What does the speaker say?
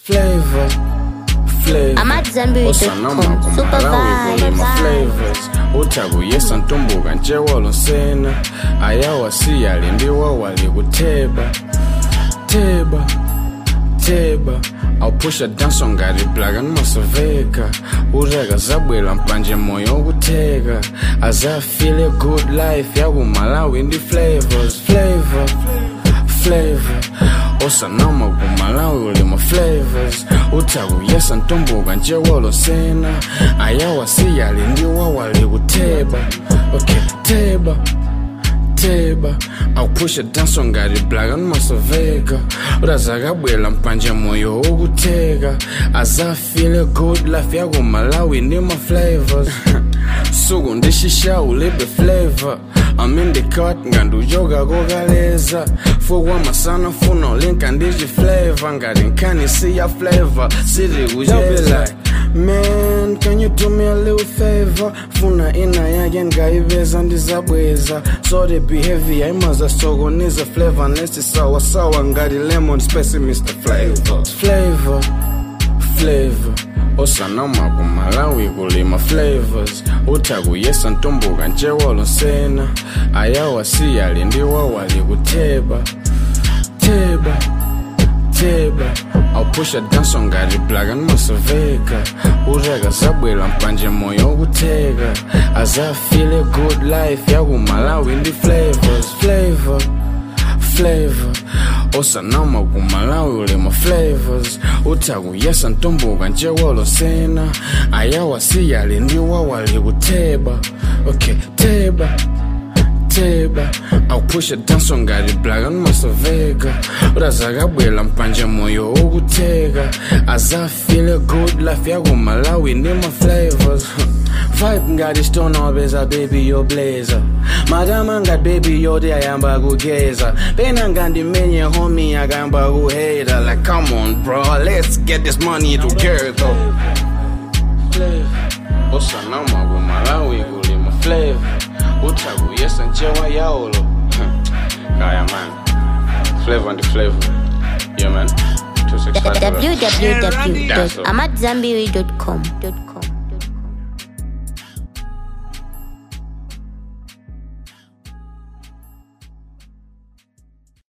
Flavor. I'm at Zambiri.com. Super flavors. Utagu yesa ntumbuka nchewolo sena. Ayawa siya limbiwa wali kuteba. Teba. I'll push a dance on gari black and masaveka. Urega zabwela mpanje moyo kutega. As I feel a good life, yagu Malawi in the flavors. Flavor. Osanama kumalawi ulima flavors. Utagu yesa ntumbuka nchewolo sena. Ayawa siya lindiwa wali kuteba. Okay, teba. I'll push a dance on gari black and masaveka. Razagabwela mpanje moyo okutega. As I feel a good life, yagu Malawi in my flavors. Sugu ndishisha ulibe flavor. I'm in the cut, ngandu yoga gogaleza. Fugwa masana funo link and digi flavor. Ngari nkani see ya flavor. City ujela. Man, can you do me a little favor? Funa ina yagen gaibeza ndizabweza. So they be heavy, I must asogoniza flavor. Nesti sawa ngari lemon spicy Mr. Flavor. Osanama kumalawi kulima flavors. Utagu yesa ntumbuka nchewolo sena. Ayawa siya lindiwa wali kuteba. I'll push a dance on gari black and masaveka. Urega zabwela mpanje moyo kutega. As I feel a good life, yagu Malawi in the flavors. Osanama kumalawi ulima flavors. Utagu yesa ntumbuka nchewolo sena. Ayawa siya lindiwa wali kuteba. Okay, teba. I'll push a dance on gari black and masaveka. Razagabwela mpanje moyo okutega. As I feel a good life, yagu Malawi in my flavors. Vibe ngadi stone obeza baby yo blazer. Madama ngadi baby yo de ayamba kugeza. Pena ngandi menye homie agamba kuhater. Like come on bro, let's get this money together. Osanama ku Malawi kulima flavor. Utagu yesa nchewa yaolo. Kaya man. Flavor and the flavor. Yeah man. 265. www.amatzambiri.com.